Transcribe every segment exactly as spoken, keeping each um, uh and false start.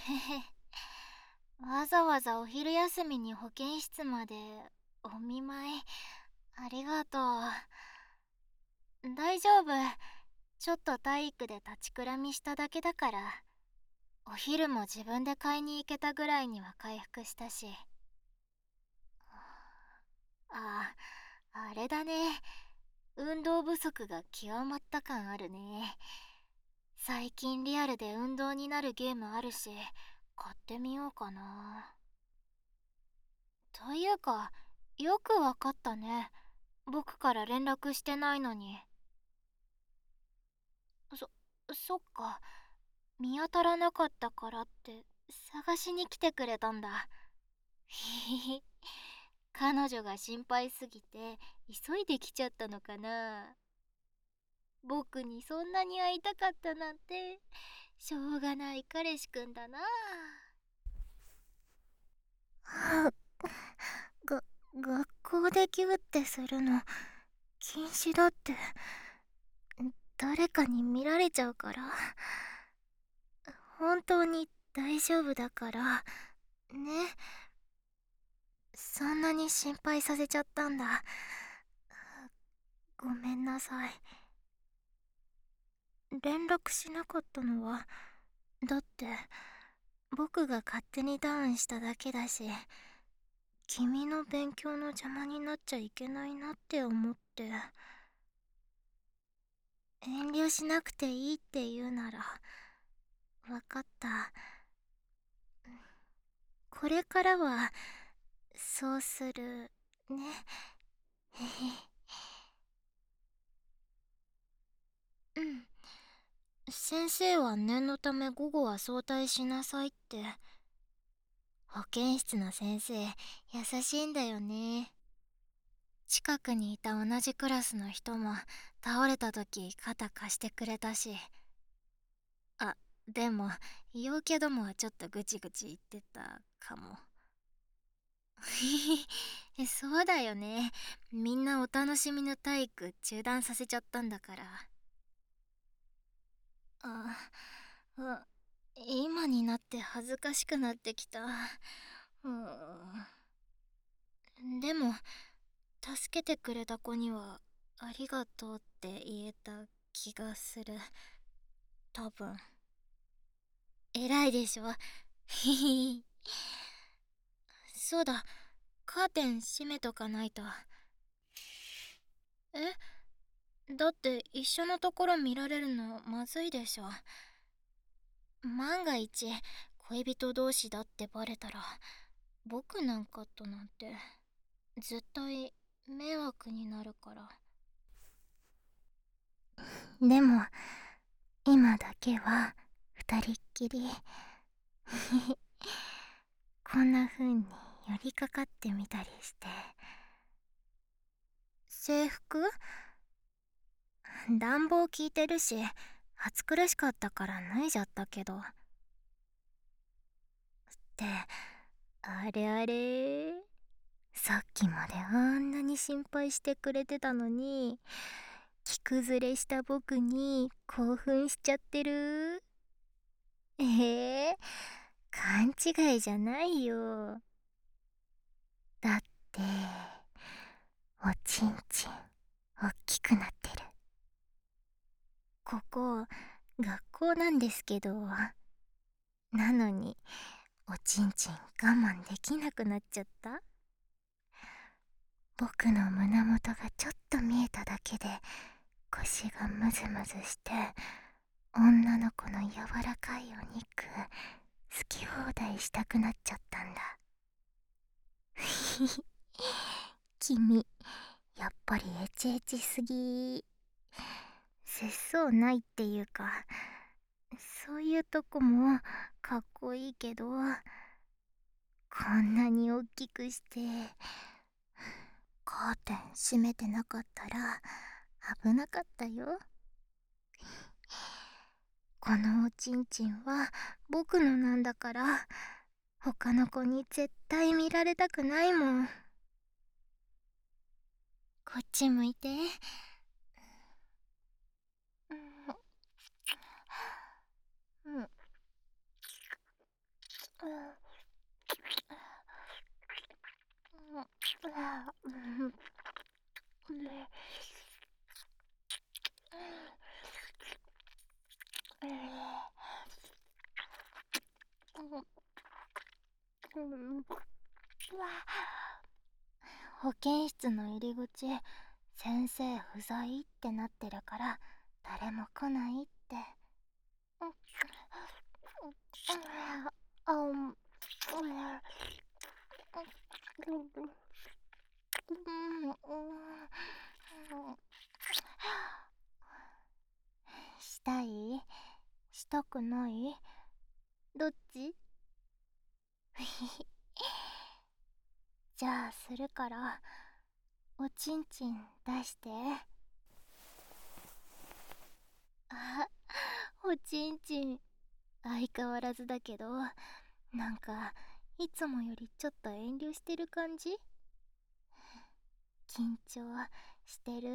へへ。わざわざお昼休みに保健室までお見舞いありがとう。大丈夫。ちょっと体育で立ちくらみしただけだから。お昼も自分で買いに行けたぐらいには回復したし。あ、あれだね。運動不足が極まった感あるね。最近リアルで運動になるゲームあるし、買ってみようかな。というか、よくわかったね。僕から連絡してないのに。そ、そっか。見当たらなかったからって探しに来てくれたんだ。ひひひ。彼女が心配すぎて急いで来ちゃったのかな。僕にそんなに会いたかったなんて、しょうがない彼氏くんだな。が、学校でギュってするの禁止だって。誰かに見られちゃうから。本当に大丈夫だからね。そんなに心配させちゃったんだ。ごめんなさい。連絡しなかったのはだって僕が勝手にダウンしただけだし、君の勉強の邪魔になっちゃいけないなって思って。遠慮しなくていいって言うならわかった。これからはそうするね。へへ。うん。先生は念のため午後は早退しなさいって。保健室の先生優しいんだよね。近くにいた同じクラスの人も倒れた時肩貸してくれたし。あ、でも陽キャどもはちょっとぐちぐち言ってたかも。そうだよね。みんなお楽しみの体育中断させちゃったんだから。あ、あ、今になって恥ずかしくなってきた。うん、でも助けてくれた子にはありがとうって言えた気がする。多分。偉いでしょ。ひひ。そうだ、カーテン閉めとかないと。え、だって一緒のところ見られるのまずいでしょ。万が一恋人同士だってバレたら僕なんかとなんて絶対迷惑になるから。でも今だけは二人っきり。こんな風に寄りかかってみたりして。制服暖房効いてるし暑苦しかったから脱いじゃったけど。ってあれあれ、さっきまであんなに心配してくれてたのに着崩れした僕に興奮しちゃってる。えー、勘違いじゃないよ。だっておちんちんおっきくなってる。ここ学校なんですけど、なのにおちんちん我慢できなくなっちゃった。僕の胸元がちょっと見えただけで腰がムズムズして女の子の柔らかいお肉好き放題したくなっちゃったんだ。君やっぱりエチエチすぎ。節操ないっていうか、そういうとこもかっこいいけど、こんなに大きくしてカーテン閉めてなかったら危なかったよ。このおちんちんは僕のなんだから、他の子に絶対見られたくないもん。こっち向いて。うん、うん、 保健室の入り口、先生不在ってなってるから誰も来ないって。あんしたい？したくない？どっち？じゃあするから、おちんちん出して。あ、おちんちん相変わらずだけど、なんかいつもよりちょっと遠慮してる感じ？緊張してる？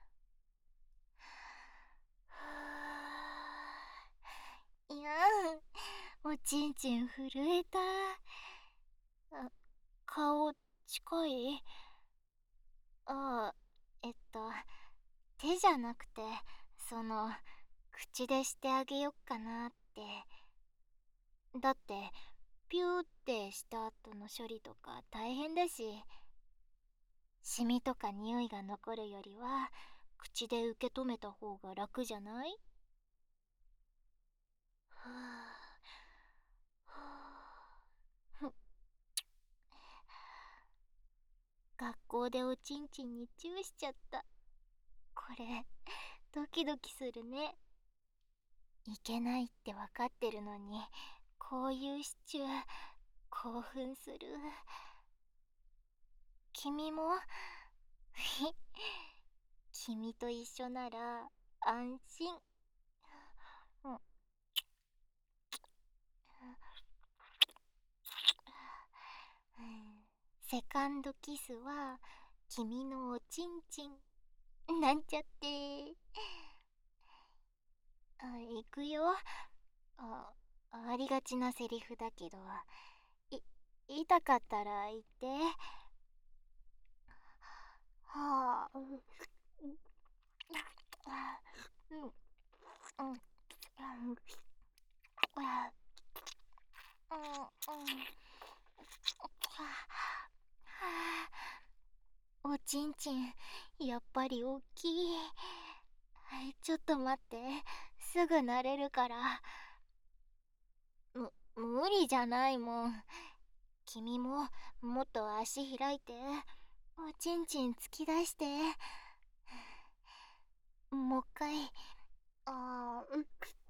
いやー、おちんちん震えた。あ、顔近い？ああ、えっと手じゃなくて、その口でしてあげよっかなって。だってピューってした後の処理とか大変だし、シミとか匂いが残るよりは口で受け止めた方が楽じゃない？はあ、はあ、学校でおちんちんにチューしちゃった。これドキドキするね。いけないってわかってるのに、こういうシチュー興奮する。君も？君と一緒なら安心。うん、セカンドキスは君のおちんちんなんちゃって。あ、行くよ。あ、ありがちなセリフだけど、い痛かったら言って。はあ、うん、うん、うん、うん、うん、おちんちんやっぱりおっきい。ちょっと待って、すぐ慣れるから。む無理じゃないもん。君ももっと足開いて、おちんちん突き出して。もう一回。あー、うん、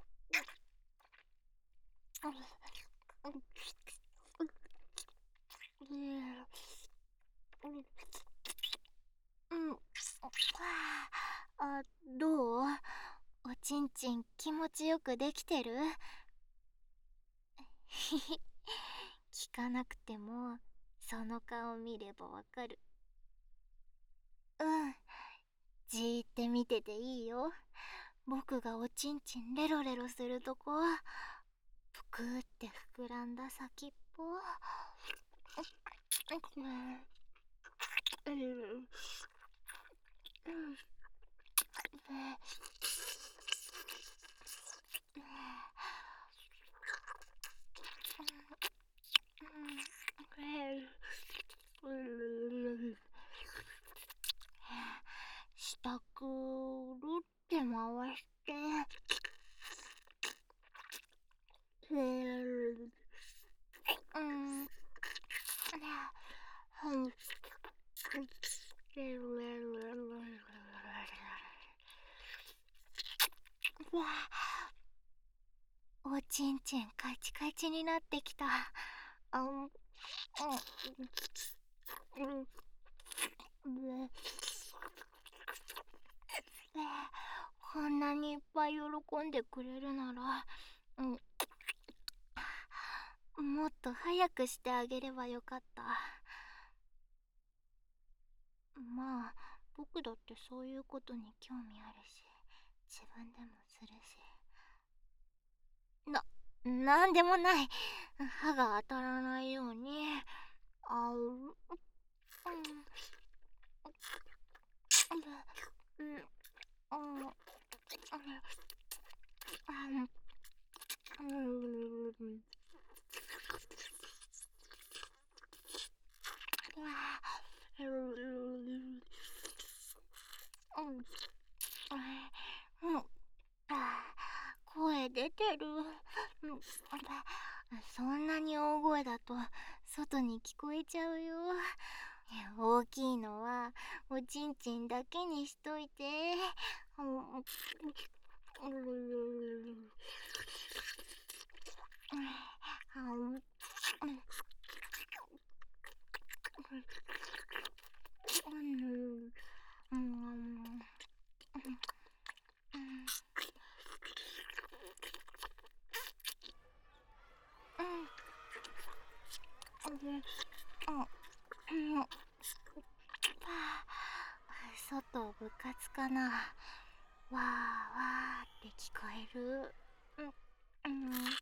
うん、あ、どう？おちんちん気持ちよくできてる？聞かなくてもその顔見ればわかる。うん、じーって見てていいよ。僕がおちんちんレロレロするとこ、ぷくーって膨らんだ先っぽ。したくるって回して。うん、おちんちんカチカチになってきた。あん、うん、うん、こんなにいっぱい喜んでくれるなら、うん、もっと早くしてあげればよかった。まあ僕だってそういうことに興味あるし、自分でもするし。な、なんでもない。歯が当たらないように。あう、うん、うん、うん、うん、うん、 声出てる。うん、そんなに大声だと外に聞こえちゃうよ。大きいのはおちんちんだけにしといて。うん、外部活かな。わーわーって聞こえる。うんうんうん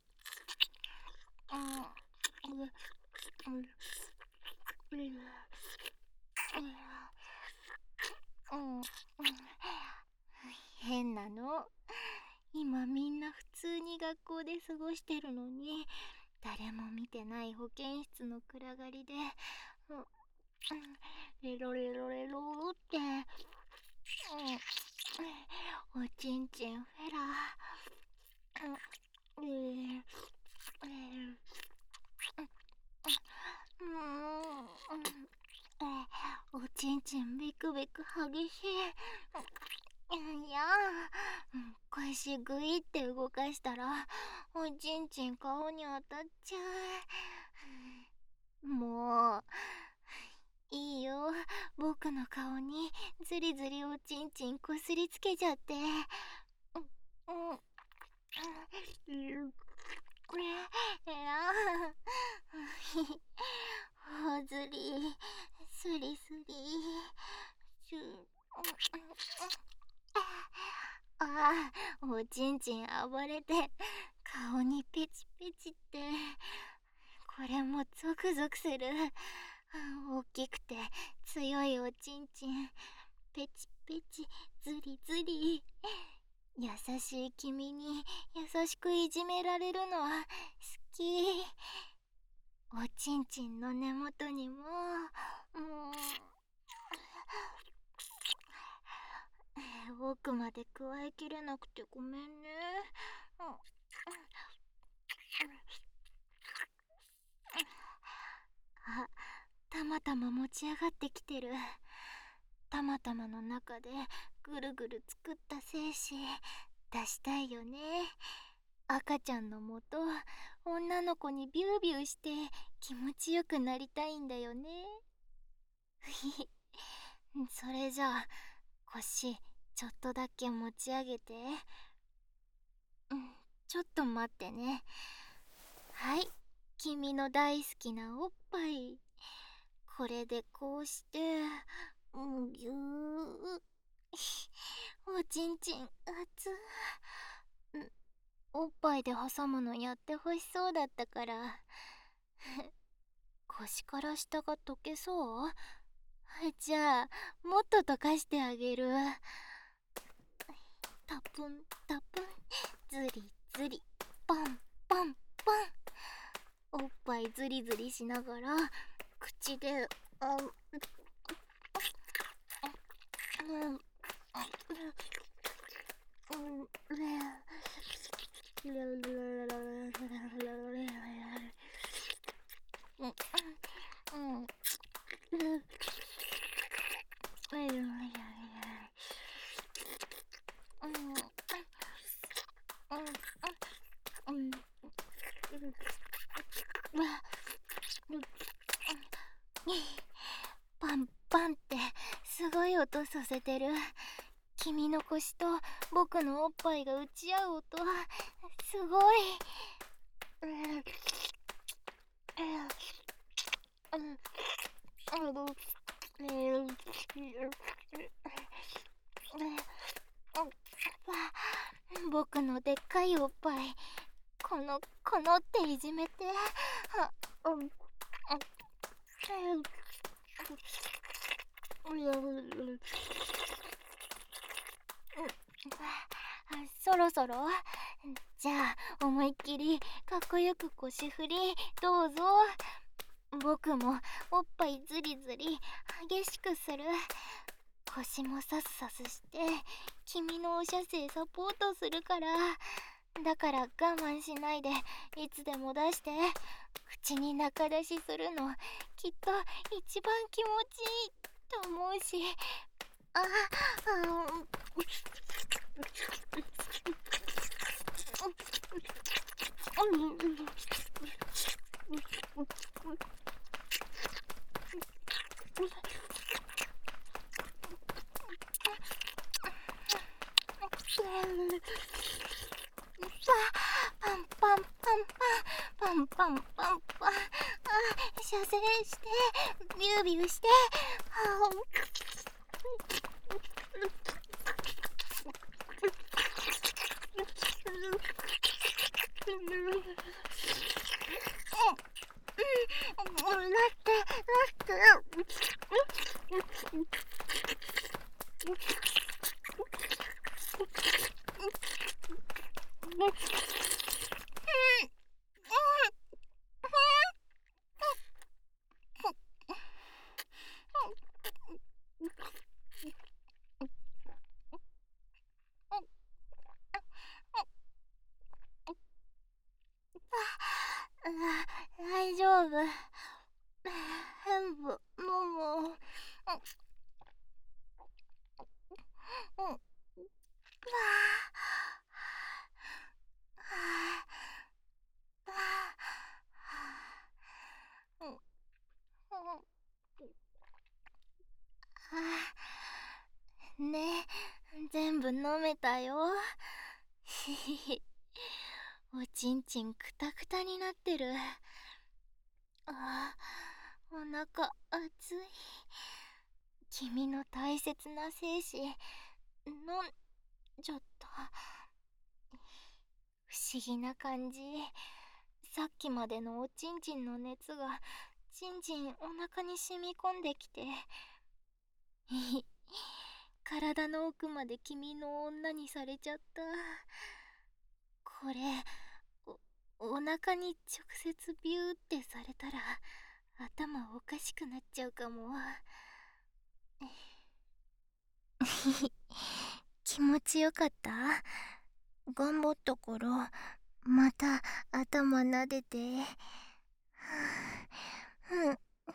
うんうん、変なの。今みんな普通に学校で過ごしてるのに、誰も見てない保健室の暗がりで、うん、レロレロレロって、うん、おちんちんフェラ、うん、えーえーうん、おちんちんビクビク激しい。いや、腰グイって動かしたらおちんちん顔に当たっちゃう。もういいよ、僕の顔にズリズリおちんちんこすりつけちゃって。うん、うん、えらほずりスリスリシュああ、おちんちん暴れて顔にペチペチって。これもゾクゾクする。大きくて強いおちんちん、ペチペチズリズリ。優しい君に優しくいじめられるのは好き。おちんちんの根元にも、うん、奥までくわえきれなくてごめんね。あ、たまたま持ち上がってきてる。たまたまの中でぐるぐる作った精子出したいよね。赤ちゃんのもと女の子にビュービューして気持ちよくなりたいんだよね。それじゃあ腰ちょっとだけ持ち上げて。うん、ちょっと待ってね。はい、君の大好きなおっぱい。これでこうして、むぎゅー。おちんちん熱。おっぱいで挟むのやってほしそうだったから。腰から下が溶けそう？じゃあもっと溶かしてあげる。タプンタプン、ズリズリ、パンパンパン。おっぱいズリズリしながら口で、あ、うん、うん、パンパンってすごい音させてる。君の腰と僕のおっぱいが打ち合う音、すごい。僕のでっかいおっぱい、このこのっていじめて。そろそろじゃあ思いっきりかっこよく腰振りどうぞ。僕もおっぱいズリズリ激しくする。腰もサスサスして君のお射精サポートするから。 だから我慢しないでいつでも出して。口に中出しするのきっと一番気持ちいいと思うし。あ、うん。パンパンパンパンパンパンパンパン。あ、射精してビュービューして。あ、うん、だってだって大丈夫。変部もも。うん。ね、全部飲めたよ。ひひひ。おちんちんくたくたになってる。あ、お腹熱い。君の大切な精子飲んじゃった。不思議な感じ。さっきまでのおちんちんの熱がじんじんお腹に染み込んできて体の奥まで君の女にされちゃった。これお、お腹に直接ビューってされたら頭おかしくなっちゃうかも。気持ちよかった？頑張ったからまた頭撫でて。うん。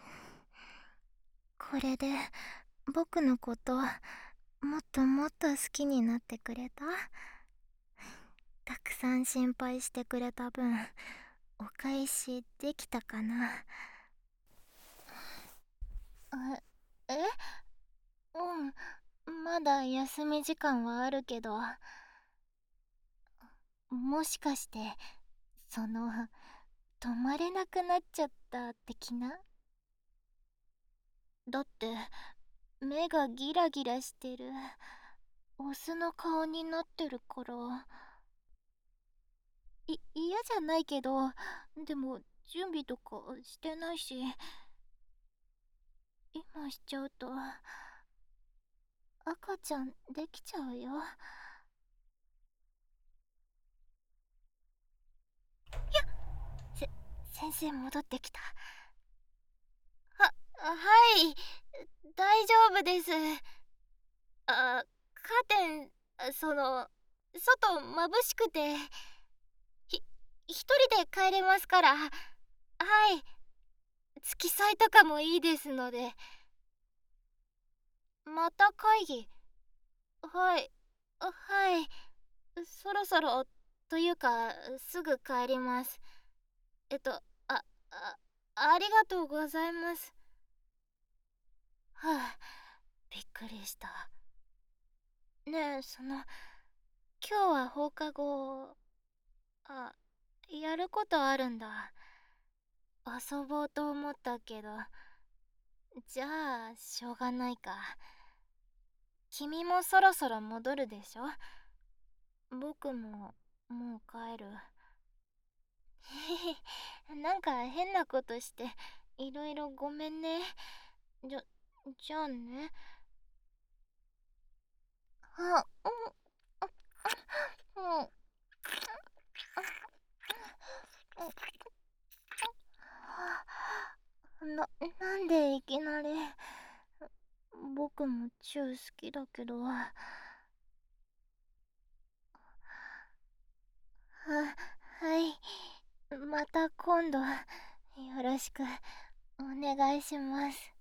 これで僕のこともっともっと好きになってくれた？たくさん心配してくれた分お返しできたかな？あ、え？うん、まだ休み時間はあるけど。もしかしてその止まれなくなっちゃった的な？だって目がギラギラしてるオスの顔になってるから。い嫌じゃないけど、でも準備とかしてないし、今しちゃうと赤ちゃんできちゃうよ。やっ、せ先生戻ってきた。ははい、大丈夫です。あ、カーテン、その外眩しくて、ひ一人で帰れますから。はい、付き添いとかもいいですので。また会議？はい、はい、そろそろというかすぐ帰ります。えっと、あ、あ、ありがとうございます。はあ、びっくりした。ねえ、その今日は放課後、あ、やることあるんだ。遊ぼうと思ったけど、じゃあしょうがないか。君もそろそろ戻るでしょ？僕ももう帰る。へへ、なんか変なことしていろいろごめんね。じゃ、じゃあね。あ、うん、うん、な、なんでいきなり。僕もチュー好きだけど。 また今度よろしくお願いします。